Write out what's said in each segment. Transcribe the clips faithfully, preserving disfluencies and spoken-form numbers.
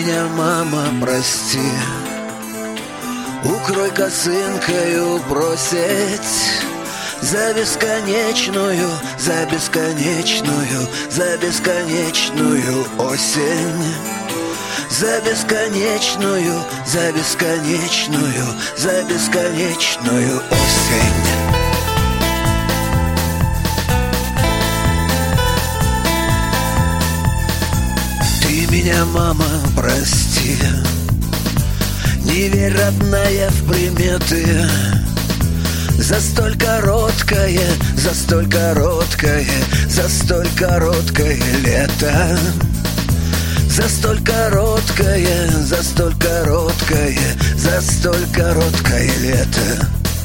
меня, мама, прости, укрой косынкою бросить за бесконечную, за бесконечную, за бесконечную осень. За бесконечную, за бесконечную, за бесконечную осень. Ты меня, мама, прости, не верь, родная, в приметы. За столь короткое, за столь короткое, за столь короткое лето. За столь короткое, за столь короткое, за столь короткое лето.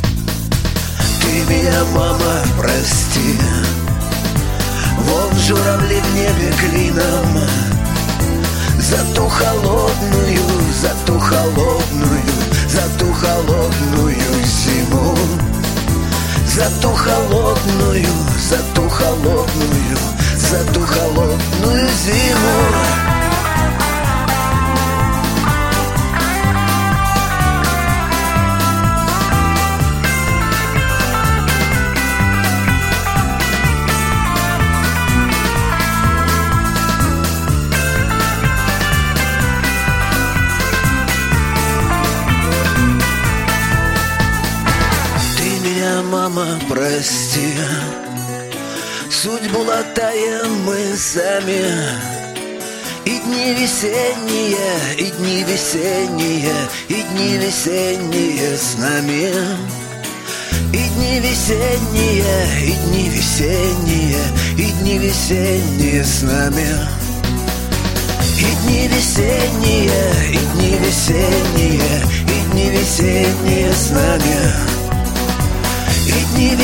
Ты меня, мама, прости, вон журавли в небе клином. За ту холодную, за ту холодную, за ту холодную зиму. За ту холодную, за ту холодную, за ту холодную зиму. Мама, прости, судьбу латаем мы сами. И дни весенние, и дни весенние, и дни весенние с нами. И дни весенние, и дни весенние, и дни весенние с нами. И дни весенние, и дни весенние, и дни весенние с нами. И дни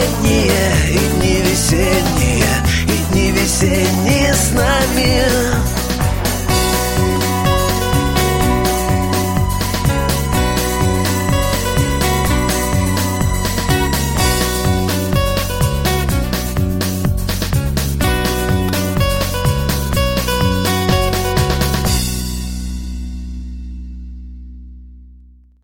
весенние, и дни весенние, и дни весенние с нами.